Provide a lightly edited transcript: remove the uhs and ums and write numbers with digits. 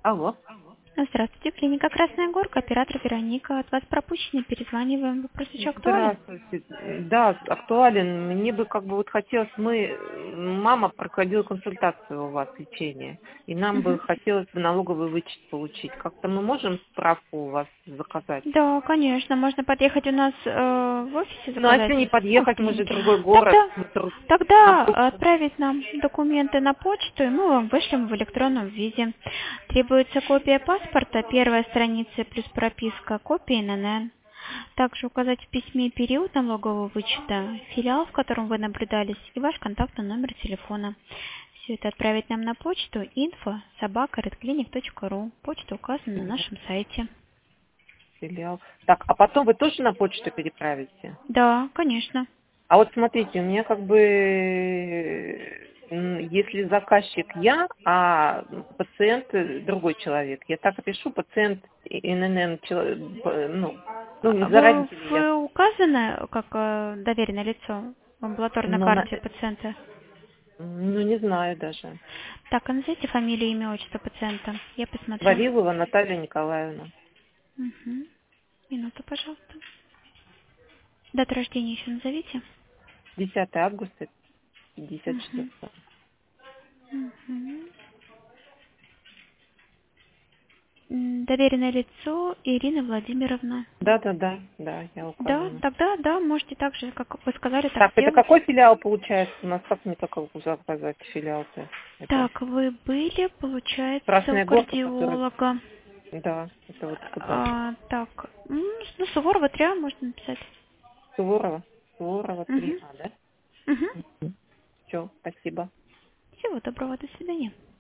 Алло. Здравствуйте, клиника Красная Горка, оператор Вероника. От вас пропущено, перезваниваем. Вопрос еще актуален? Здравствуйте. Да, актуален. Мне бы вот хотелось, мама проходила консультацию у вас, лечение, и нам бы Мгм. хотелось бы налоговый вычет получить. Как-то мы можем справку у вас заказать? Да, конечно, можно подъехать у нас в офисе Ну, а заказать, если не ну, в подъехать, мы же клинике. другой город, Тогда, на тогда почту. отправить нам документы на почту, и мы вам вышлем в электронном виде. Требуется копия паспорта, первая страница плюс прописка, копия ННН. Также указать в письме период налогового вычета, филиал, в котором вы наблюдались, и ваш контактный номер телефона. Все это отправить нам на почту info@redclinic.ru. Почта указана на нашем сайте. Филиал. Так, а потом вы тоже на почту переправите? Да, конечно. А вот смотрите, у меня если заказчик я, а пациент другой человек, я так и пишу, пациент ИНН, не за Вы, родителей я. вы указаны как доверенное лицо в амбулаторной Но карте пациента? не знаю даже. Так, а назовите фамилию, имя, отчество пациента. Я посмотрю. Вавилова Наталья Николаевна. Угу. Минуту, пожалуйста. Дату рождения еще назовите. 10 августа 54. Угу. Угу. Доверенное лицо Ирина Владимировна. Да, я Да, указана. тогда, да, можете так же, как вы сказали, так Так, это сделать. какой филиал получается? У нас как мне только заказать филиал-то? Это Так, вы были, получается, у Красная Горка, который... кардиолога. Да, это вот куда? Так, ну, Суворова 3 можно написать. Суворова. Суворова Угу. 3А, да? Угу. Все, спасибо. Всего доброго, до свидания.